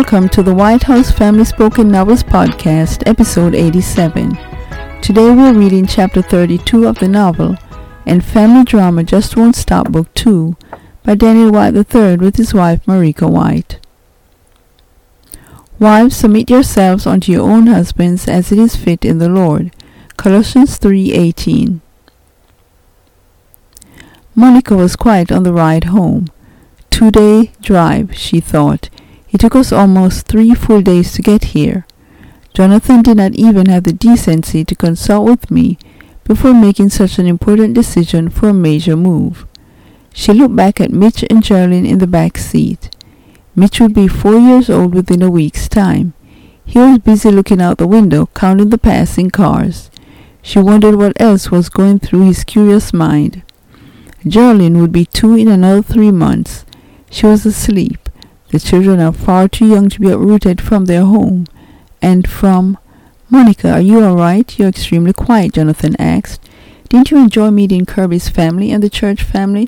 Welcome to the White House Family Spoken Novels Podcast, episode 87. Today we're reading chapter 32 of the novel, and family drama just won't stop, book 2, by Daniel White III with his wife Marika White. Wives, submit yourselves unto your own husbands as it is fit in the Lord. Colossians 3:18. Monica was quiet on the ride home. 2-day drive, she thought. It took us almost 3 full days to get here. Jonathan did not even have the decency to consult with me before making such an important decision for a major move. She looked back at Mitch and Geraldine in the back seat. Mitch would be 4 years old within a week's time. He was busy looking out the window, counting the passing cars. She wondered what else was going through his curious mind. Geraldine would be 2 in another 3 months. She was asleep. The children are far too young to be uprooted from their home. And from... "Monica, are you all right? You're extremely quiet," Jonathan asked. "Didn't you enjoy meeting Kirby's family and the church family?"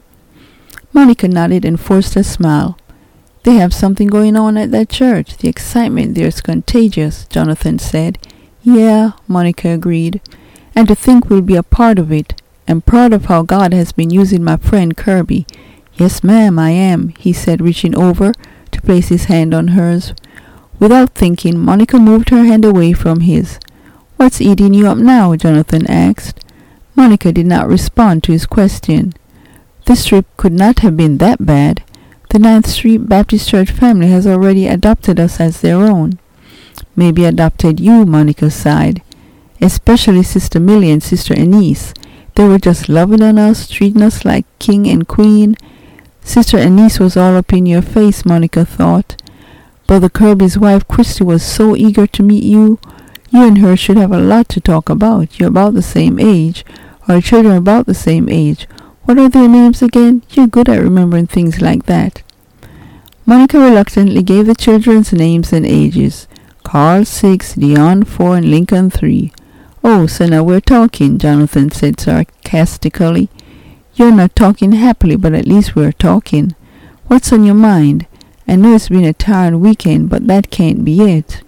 Monica nodded and forced a smile. "They have something going on at that church. The excitement there is contagious," Jonathan said. "Yeah," Monica agreed. "And to think we'll be a part of it. I'm proud of how God has been using my friend Kirby." "Yes, ma'am, I am," he said, reaching over to place his hand on hers. Without thinking, Monica moved her hand away from his. "What's eating you up now?" Jonathan asked. Monica did not respond to his question. This trip could not have been that bad. The 9th Street Baptist Church family has already adopted us as their own. "Maybe adopted you," Monica sighed. "Especially Sister Millie and Sister Anise. They were just loving on us, treating us like king and queen." Sister Anise was all up in your face, Monica thought. Brother Kirby's wife Christy was so eager to meet you. You and her should have a lot to talk about. You're about the same age. Our children are about the same age. What are their names again? You're good at remembering things like that. Monica reluctantly gave the children's names and ages. Carl 6, Dion 4, and Lincoln 3. "Oh, so now we're talking," Jonathan said sarcastically. "You're not talking happily, but at least we're talking. What's on your mind? I know it's been a tiring weekend, but that can't be it."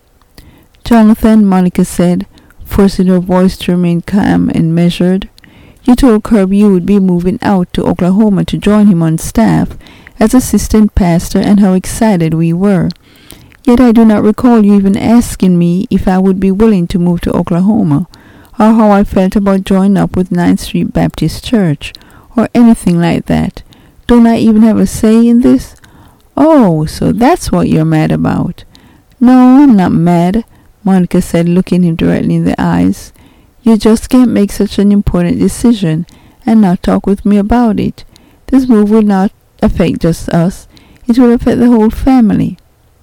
"Jonathan," Monica said, forcing her voice to remain calm and measured, "you told Kirby you would be moving out to Oklahoma to join him on staff as assistant pastor and how excited we were. Yet I do not recall you even asking me if I would be willing to move to Oklahoma, or how I felt about joining up with 9th Street Baptist Church, or anything like that. Don't I even have a say in this?" "Oh, so that's what you're mad about." "No, I'm not mad," Monica said, looking him directly in the eyes. "You just can't make such an important decision and not talk with me about it. This move will not affect just us. It will affect the whole family."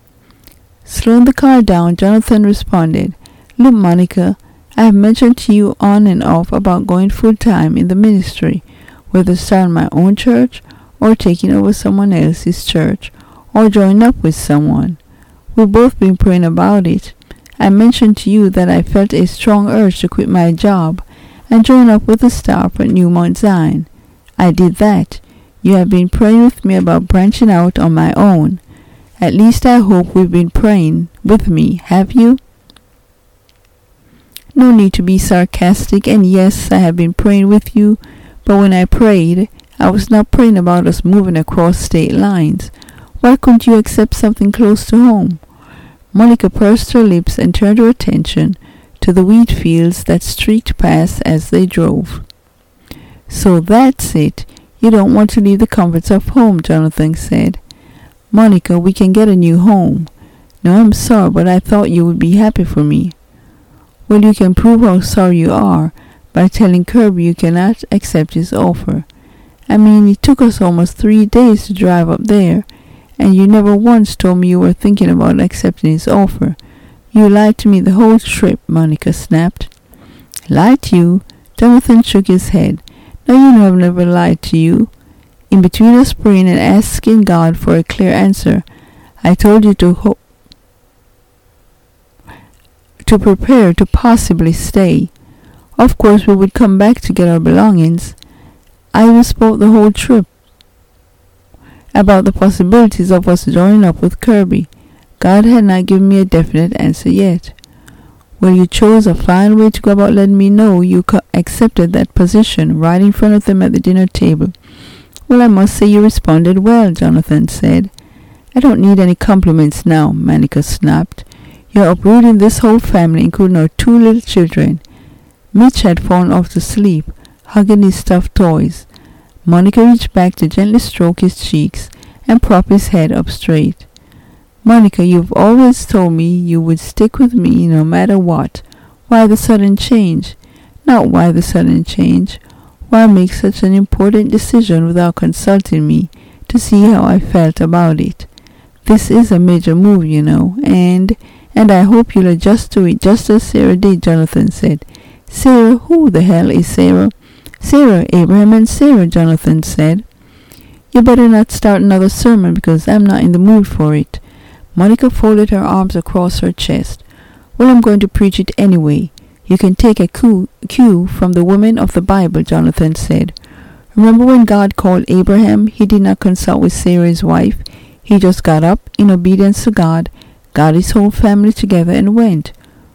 Slowing the car down, Jonathan responded, "Look, Monica, I have mentioned to you on and off about going full-time in the ministry, whether starting my own church or taking over someone else's church or joining up with someone. We've both been praying about it. I mentioned to you that I felt a strong urge to quit my job and join up with the staff at New Mount Zion. I did that. You have been praying with me about branching out on my own. At least I hope we've been praying with me, have you?" "No need to be sarcastic, and yes, I have been praying with you, but when I prayed, I was not praying about us moving across state lines. Why couldn't you accept something close to home?" Monica pursed her lips and turned her attention to the wheat fields that streaked past as they drove. "So that's it. You don't want to leave the comforts of home," Jonathan said. "Monica, we can get a new home. No, I'm sorry, but I thought you would be happy for me." "Well, you can prove how sorry you are by telling Kirby you cannot accept his offer. I mean, it took us almost 3 days to drive up there, and you never once told me you were thinking about accepting his offer. You lied to me the whole trip," Monica snapped. "Lied to you?" Jonathan shook his head. "No, you know I've never lied to you. In between us praying and asking God for a clear answer, I told you to prepare to possibly stay. Of course, we would come back to get our belongings. I even spoke the whole trip about the possibilities of us joining up with Kirby. God had not given me a definite answer yet. Well, you chose a fine way to go about letting me know you accepted that position right in front of them at the dinner table. Well, I must say you responded well, Jonathan said. I don't need any compliments now, Monica snapped. You're uprooting this whole family, including our 2 little children. Mitch had fallen off to sleep, hugging his stuffed toys. Monica reached back to gently stroke his cheeks and prop his head up straight. Monica, you've always told me you would stick with me no matter what. Why the sudden change? Not why the sudden change. Why make such an important decision without consulting me to see how I felt about it? This is a major move, you know, and I hope you'll adjust to it just as Sarah did, Jonathan said. Sarah? Who the hell is Sarah? Sarah, Abraham and Sarah, Jonathan said. You better not start another sermon because I'm not in the mood for it. Monica folded her arms across her chest. Well, I'm going to preach it anyway. You can take a cue from the women of the Bible, Jonathan said. Remember when God called Abraham, he did not consult with Sarah, his wife. He just got up in obedience to God, got his whole family together and went.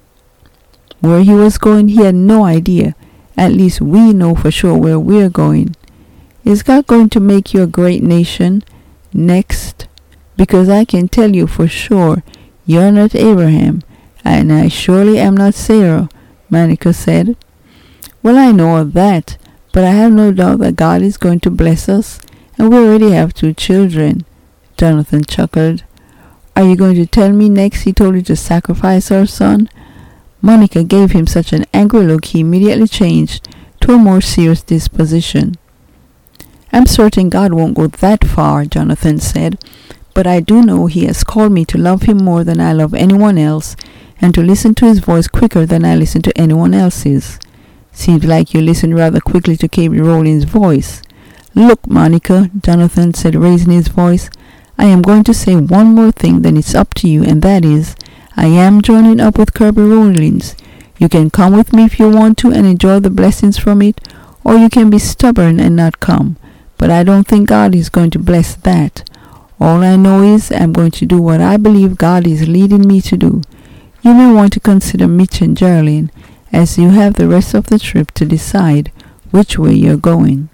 Where he was going, he had no idea. At least we know for sure where we're going. Is God going to make you a great nation? Next. Because I can tell you for sure, you're not Abraham, and I surely am not Sarah, Monica said. Well, I know of that, but I have no doubt that God is going to bless us, and we already have 2 children. Jonathan chuckled. Are you going to tell me next he told you to sacrifice our son? Monica gave him such an angry look he immediately changed to a more serious disposition. I'm certain God won't go that far, Jonathan said, but I do know he has called me to love him more than I love anyone else, and to listen to his voice quicker than I listen to anyone else's. Seems like you listened rather quickly to K.B. Rowling's voice. Look, Monica, Jonathan said, raising his voice, I am going to say one more thing, then it's up to you, and that is, I am joining up with K.B. Rowling's. You can come with me if you want to and enjoy the blessings from it, or you can be stubborn and not come. But I don't think God is going to bless that. All I know is I'm going to do what I believe God is leading me to do. You may want to consider Mitch and Geraldine, as you have the rest of the trip to decide which way you're going.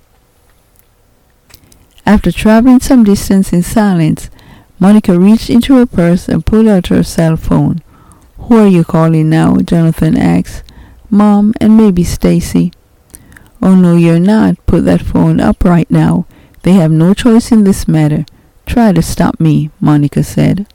After traveling some distance in silence, Monica reached into her purse and pulled out her cell phone. Who are you calling now? Jonathan asked. Mom and maybe Stacy. Oh no, you're not. Put that phone up right now. They have no choice in this matter. Try to stop me, Monica said.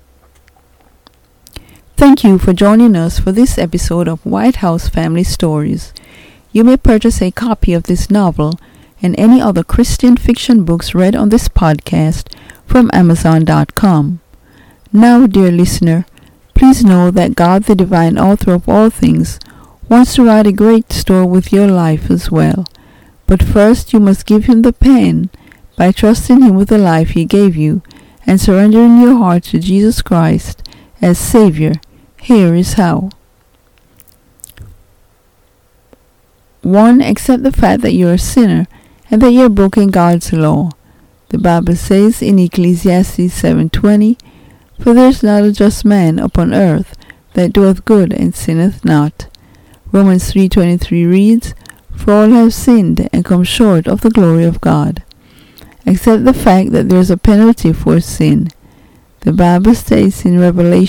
Thank you for joining us for this episode of White House Family Stories. You may purchase a copy of this novel and any other Christian fiction books read on this podcast from Amazon.com. Now, dear listener, please know that God, the divine author of all things, wants to write a great story with your life as well. But first you must give him the pen by trusting him with the life he gave you and surrendering your heart to Jesus Christ as Savior. Here is how. 1. Accept the fact that you're a sinner and that you're broken God's law. The Bible says in Ecclesiastes 7:20, For there is not a just man upon earth that doeth good and sinneth not. Romans 3:23 reads, For all have sinned and come short of the glory of God. Accept the fact that there is a penalty for sin. The Bible states in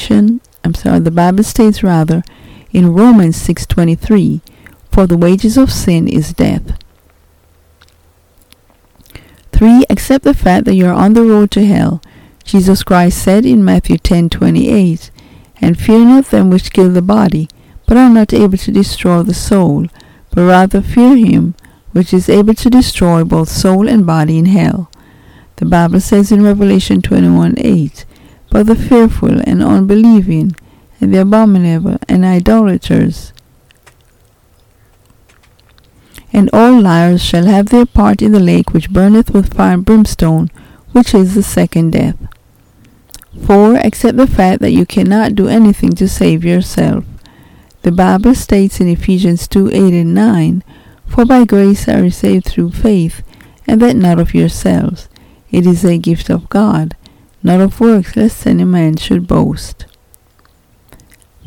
in Romans 6:23, For the wages of sin is death. 3. Accept the fact that you are on the road to hell. Jesus Christ said in Matthew 10:28, And fear not them which kill the body, but are not able to destroy the soul, but rather fear him which is able to destroy both soul and body in hell. The Bible says in Revelation 21:8, But the fearful and unbelieving, and the abominable, and idolaters, and all liars shall have their part in the lake which burneth with fire and brimstone, which is the second death. 4. Accept the fact that you cannot do anything to save yourself. The Bible states in Ephesians 2:8 and 9, For by grace are you saved through faith, and that not of yourselves. It is a gift of God, not of works, lest any man should boast.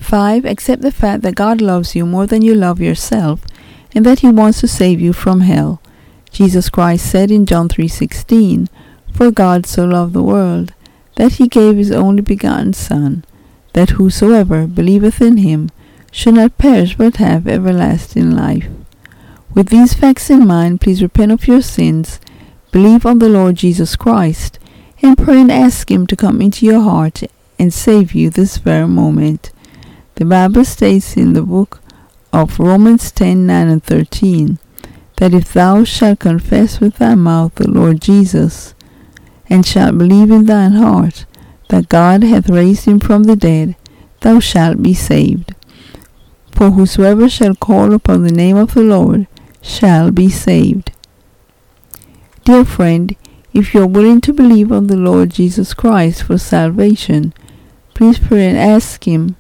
5. Accept the fact that God loves you more than you love yourself and that He wants to save you from hell. Jesus Christ said in John 3:16, "For God so loved the world, that He gave His only begotten Son, that whosoever believeth in Him should not perish but have everlasting life." With these facts in mind, please repent of your sins, believe on the Lord Jesus Christ, and pray and ask Him to come into your heart and save you this very moment. The Bible states in the book of Romans 10:9 and 13, that if thou shalt confess with thy mouth the Lord Jesus, and shalt believe in thine heart that God hath raised him from the dead, thou shalt be saved. For whosoever shall call upon the name of the Lord shall be saved. Dear friend, if you are willing to believe on the Lord Jesus Christ for salvation, please pray and ask Him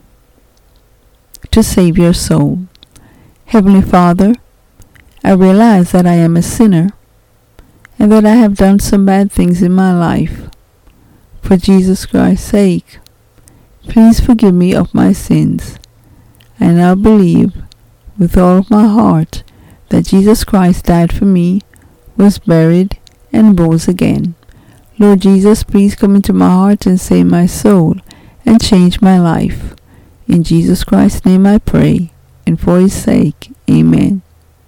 to save your soul. Heavenly Father, I realize that I am a sinner and that I have done some bad things in my life. For Jesus Christ's sake, please forgive me of my sins. I now believe with all of my heart that Jesus Christ died for me, was buried, and rose again. Lord Jesus, please come into my heart and save my soul and change my life. In Jesus Christ's name I pray, and for His sake, amen.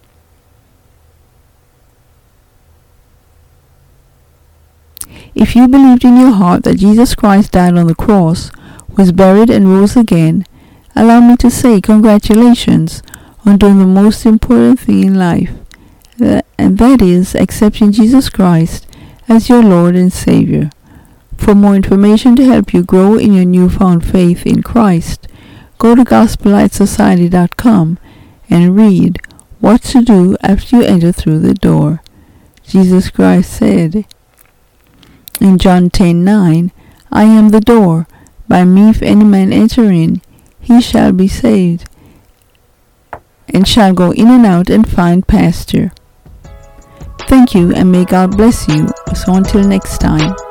If you believed in your heart that Jesus Christ died on the cross, was buried, and rose again, allow me to say congratulations on doing the most important thing in life, and that is accepting Jesus Christ as your Lord and Savior. For more information to help you grow in your newfound faith in Christ, go to GospelLightSociety.com and read what to do after you enter through the door. Jesus Christ said in John 10:9, "I am the door. By me if any man enter in, he shall be saved, and shall go in and out and find pasture." Thank you, and may God bless you. So until next time.